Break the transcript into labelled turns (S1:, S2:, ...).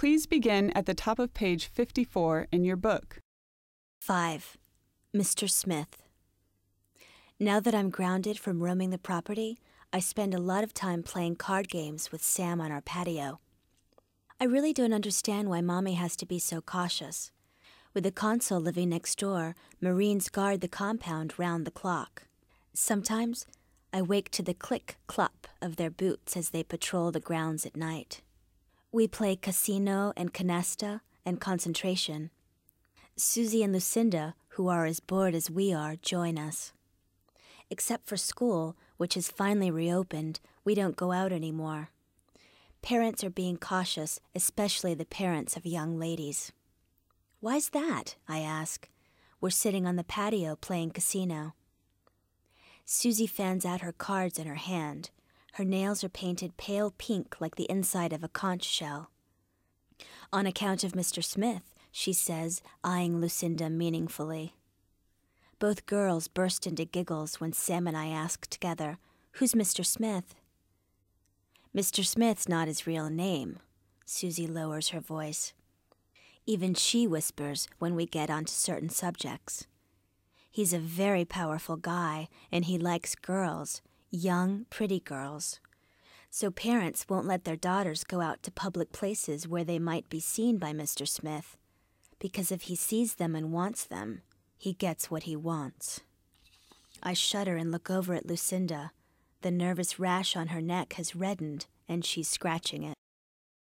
S1: Please begin at the top of page 54 in your book.
S2: 5. Mr. Smith. Now that I'm grounded from roaming the property, I spend a lot of time playing card games with Sam on our patio. I really don't understand why Mommy has to be so cautious. With the consul living next door, Marines guard the compound round the clock. Sometimes I wake to the click-clop of their boots as they patrol the grounds at night. We play casino and canasta and concentration. Susie and Lucinda, who are as bored as we are, join us. Except for school, which has finally reopened, we don't go out anymore. Parents are being cautious, especially the parents of young ladies. Why's that? I ask. We're sitting on the patio playing casino. Susie fans out her cards in her hand. Her nails are painted pale pink like the inside of a conch shell. On account of Mr. Smith, she says, eyeing Lucinda meaningfully. Both girls burst into giggles when Sam and I ask together, "Who's Mr. Smith?" Mr. Smith's not his real name. Susie lowers her voice. Even she whispers when we get onto certain subjects. He's a very powerful guy, and he likes girls, young, pretty girls. So parents won't let their daughters go out to public places where they might be seen by Mr. Smith, because if he sees them and wants them, he gets what he wants. I shudder and look over at Lucinda. The nervous rash on her neck has reddened, and she's scratching it.